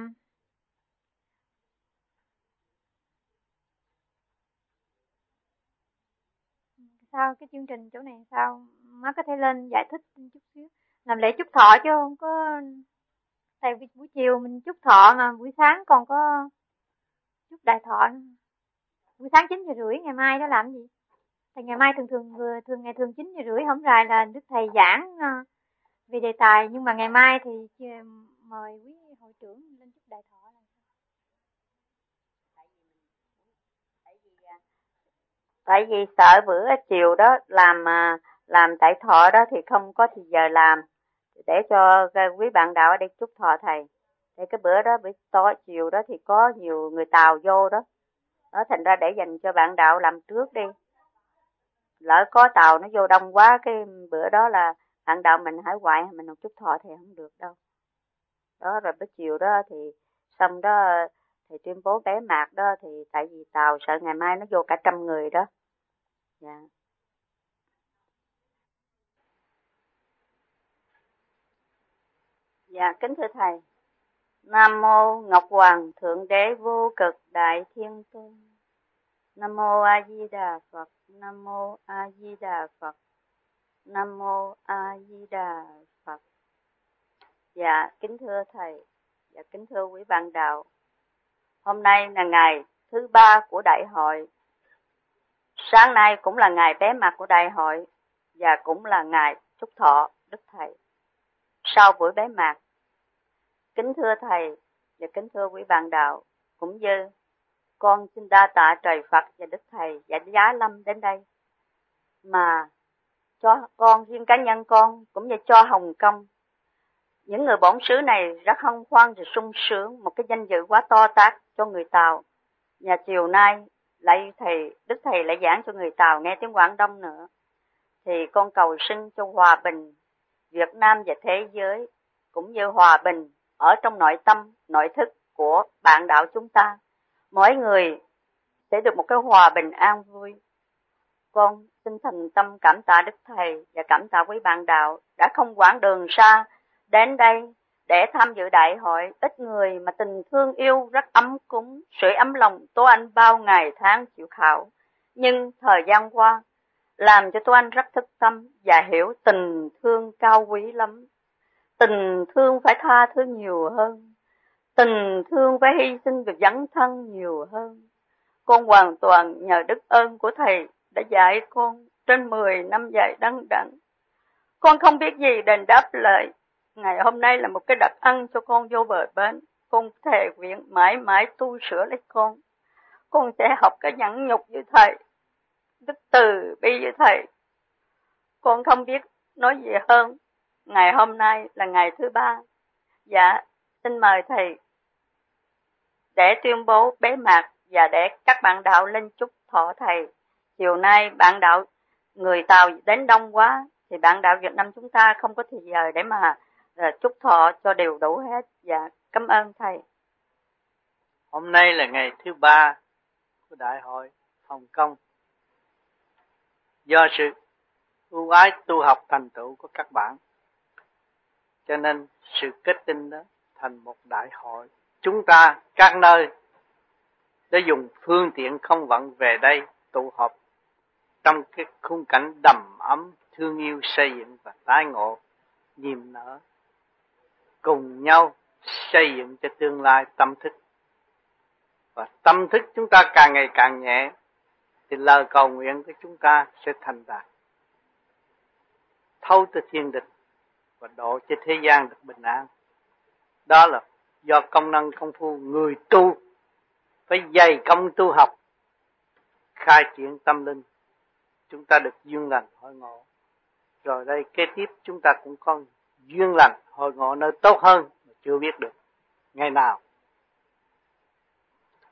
sao cái chương trình chỗ này sao má có thể lên giải thích chút xíu. Làm lễ chúc thọ chứ không có, tại vì buổi chiều mình chúc thọ mà buổi sáng còn có chúc đại thọ nữa. Buổi sáng chín giờ rưỡi ngày mai đó làm gì? Thì ngày mai thường thường thường ngày thường chín giờ rưỡi hổng rày là Đức Thầy giảng về đề tài, nhưng mà ngày mai thì mời quý hội trưởng lên chúc đại thọ. Tại vì sợ bữa chiều đó làm làm đại thọ đó thì không có thì giờ làm, để cho quý bạn đạo ở đây chúc thọ thầy. Thì cái bữa đó buổi tối chiều đó thì có nhiều người Tàu vô đó, đó thành ra để dành cho bạn đạo làm trước đi. Lỡ có Tàu nó vô đông quá, cái bữa đó là bạn đạo mình hải ngoại mình không chúc thọ thì không được đâu. Đó rồi buổi chiều đó thì xong đó thì tuyên bố bế mạc đó, thì tại vì Tàu sợ ngày mai nó vô cả trăm người đó. Dạ. Dạ kính thưa thầy. Nam mô Ngọc Hoàng Thượng Đế Vô Cực Đại Thiên Tôn. Nam mô A Di Đà Phật. Nam mô A Di Đà Phật. Nam mô A Di Đà Phật. Dạ kính thưa thầy, dạ kính thưa quý bạn đạo. Hôm nay là ngày thứ ba của đại hội. Sáng nay cũng là ngày bế mạc của đại hội và cũng là ngày chúc thọ Đức Thầy. Sau buổi bế mạc, kính thưa thầy và kính thưa quý bạn đạo, cũng như con xin đa tạ trời Phật và Đức Thầy và Giá Lâm đến đây, mà cho con, riêng cá nhân con, cũng như cho Hồng Kông, những người bổn xứ này rất hân hoan và sung sướng, một cái danh dự quá to tát cho người Tàu. Nhà chiều nay lại thầy Đức Thầy lại giảng cho người Tàu nghe tiếng Quảng Đông nữa, thì con cầu xin cho hòa bình Việt Nam và thế giới, cũng như hòa bình ở trong nội tâm, nội thức của bạn đạo chúng ta. Mỗi người sẽ được một cái hòa bình an vui. Con xin thành tâm cảm tạ Đức Thầy và cảm tạ quý bạn đạo đã không quãng đường xa đến đây để tham dự đại hội. Ít người mà tình thương yêu rất ấm cúng, sưởi ấm lòng Tô Anh bao ngày tháng chịu khảo. Nhưng thời gian qua làm cho Tô Anh rất thức tâm và hiểu tình thương cao quý lắm. Tình thương phải tha thứ nhiều hơn, tình thương phải hy sinh và dấn thân nhiều hơn. Con hoàn toàn nhờ đức ơn của Thầy đã dạy con trên mười năm dài đăng đẳng. Con không biết gì đền đáp lại. Ngày hôm nay là một cái đặc ân cho con vô bờ bến. Con thề nguyện mãi mãi tu sửa lấy con. Con sẽ học cái nhẫn nhục như Thầy, đức từ bi như Thầy. Con không biết nói gì hơn. Ngày hôm nay là ngày thứ ba. Dạ, xin mời Thầy để tuyên bố bế mạc và để các bạn đạo lên chúc thọ Thầy. Chiều nay bạn đạo người Tàu đến đông quá, thì bạn đạo Việt Nam chúng ta không có thời giờ để mà chúc thọ cho đều đủ hết. Dạ, cảm ơn Thầy. Hôm nay là ngày thứ ba của Đại hội Hồng Kông. Do sự ưu ái tu học thành tựu của các bạn, cho nên sự kết tinh đó thành một đại hội. Chúng ta các nơi đã dùng phương tiện không vận về đây tụ họp trong cái khung cảnh đầm ấm, thương yêu, xây dựng và tái ngộ, niềm nở, cùng nhau xây dựng cho tương lai tâm thức. Và tâm thức chúng ta càng ngày càng nhẹ, thì lời cầu nguyện của chúng ta sẽ thành đạt, thâu tới thiên địch và độ cho thế gian được bình an. Đó là do công năng công phu người tu phải dày công tu học, khai triển tâm linh, chúng ta được duyên lành hội ngộ. Rồi đây kế tiếp chúng ta cũng có duyên lành hội ngộ nơi tốt hơn mà chưa biết được ngày nào.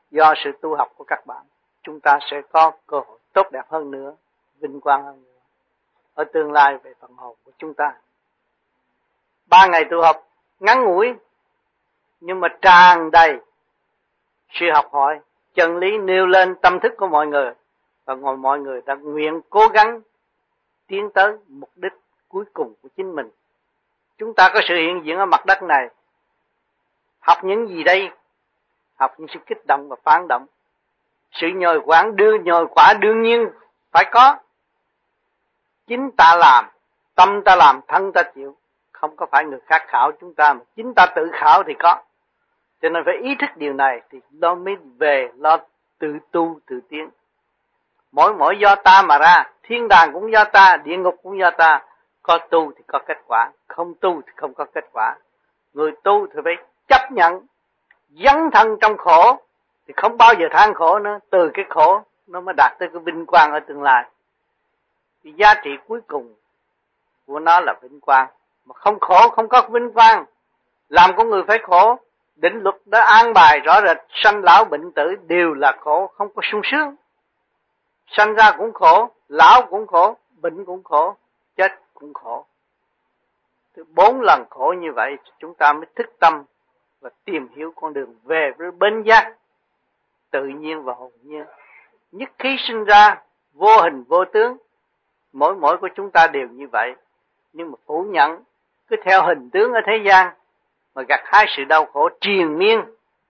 do sự tu học của các bạn, chúng ta sẽ có cơ hội tốt đẹp hơn nữa, vinh quang hơn nữa ở tương lai về phần hồn của chúng ta. Ba ngày tu học ngắn ngủi nhưng mà tràn đầy sự học hỏi, chân lý nêu lên tâm thức của mọi người, và ngồi mọi người đã nguyện cố gắng tiến tới mục đích cuối cùng của chính mình. Chúng ta có sự hiện diện ở mặt đất này, học những gì đây? Học những sự kích động và phản động. Sự nhồi quán đưa nhồi quả đương nhiên phải có. Chính ta làm, tâm ta làm, thân ta chịu. Không có phải người khác khảo chúng ta, mà chính ta tự khảo thì có. Cho nên phải ý thức điều này thì lo mới về lo tự tu tự tiến. Mỗi mỗi do ta mà ra, thiên đàng cũng do ta, địa ngục cũng do ta. Có tu thì có kết quả, không tu thì không có kết quả. Người tu thì phải chấp nhận, dấn thân trong khổ thì không bao giờ than khổ nữa. Từ cái khổ nó mới đạt tới cái vinh quang ở tương lai. Cái giá trị cuối cùng của nó là vinh quang. Mà không khổ không có vinh quang. Làm con người phải khổ. Định luật đã an bài rõ rệt, sanh lão bệnh tử đều là khổ, không có sung sướng. Sanh ra cũng khổ, lão cũng khổ, bệnh cũng khổ, chết cũng khổ. Từ bốn lần khổ như vậy chúng ta mới thức tâm và tìm hiểu con đường về với bên giác tự nhiên và hồn nhiên. Nhất khí sinh ra vô hình vô tướng, mỗi mỗi của chúng ta đều như vậy, nhưng mà phủ nhận cứ theo hình tướng ở thế gian mà gặt hái sự đau khổ triền miên,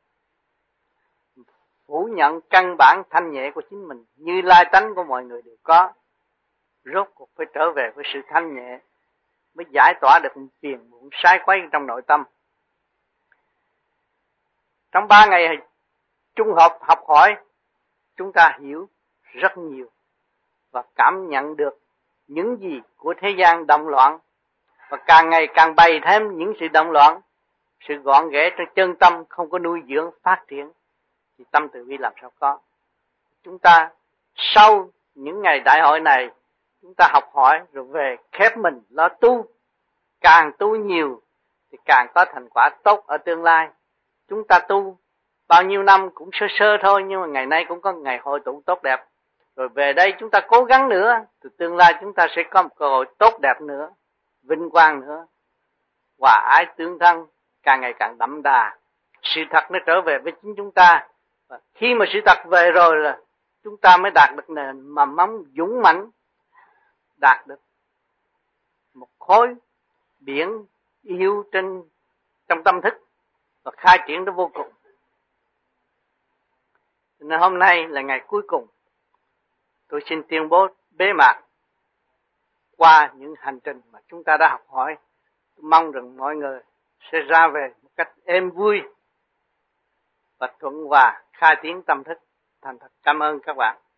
phủ nhận căn bản thanh nhẹ của chính mình, như lai tánh của mọi người đều có. Rốt cuộc phải trở về với sự thanh nhẹ mới giải tỏa được phiền muộn sai quấy trong nội tâm. Trong ba ngày trung học học hỏi, chúng ta hiểu rất nhiều và cảm nhận được những gì của thế gian động loạn, và càng ngày càng bày thêm những sự động loạn. Sự gọn ghẽ trong chân tâm không có nuôi dưỡng phát triển thì tâm từ bi làm sao có. Chúng ta sau những ngày đại hội này, chúng ta học hỏi rồi về khép mình lo tu. Càng tu nhiều thì càng có thành quả tốt ở tương lai. Chúng ta tu bao nhiêu năm cũng sơ sơ thôi, nhưng mà ngày nay cũng có ngày hội tụ tốt đẹp. Rồi về đây chúng ta cố gắng nữa, từ tương lai chúng ta sẽ có một cơ hội tốt đẹp nữa, vinh quang nữa, hòa ái tương thân càng ngày càng đậm đà. Sự thật nó trở về với chính chúng ta. Và khi mà sự thật về rồi là chúng ta mới đạt được nền mầm móng dũng mãnh, đạt được một khối biển yêu trên trong tâm thức và khai triển nó vô cùng. Nên hôm nay là ngày cuối cùng, tôi xin tuyên bố bế mạc qua những hành trình mà chúng ta đã học hỏi. Tôi mong rằng mọi người sẽ ra về một cách êm vui và thuận hòa khai tiến tâm thức. Thành thật cảm ơn các bạn.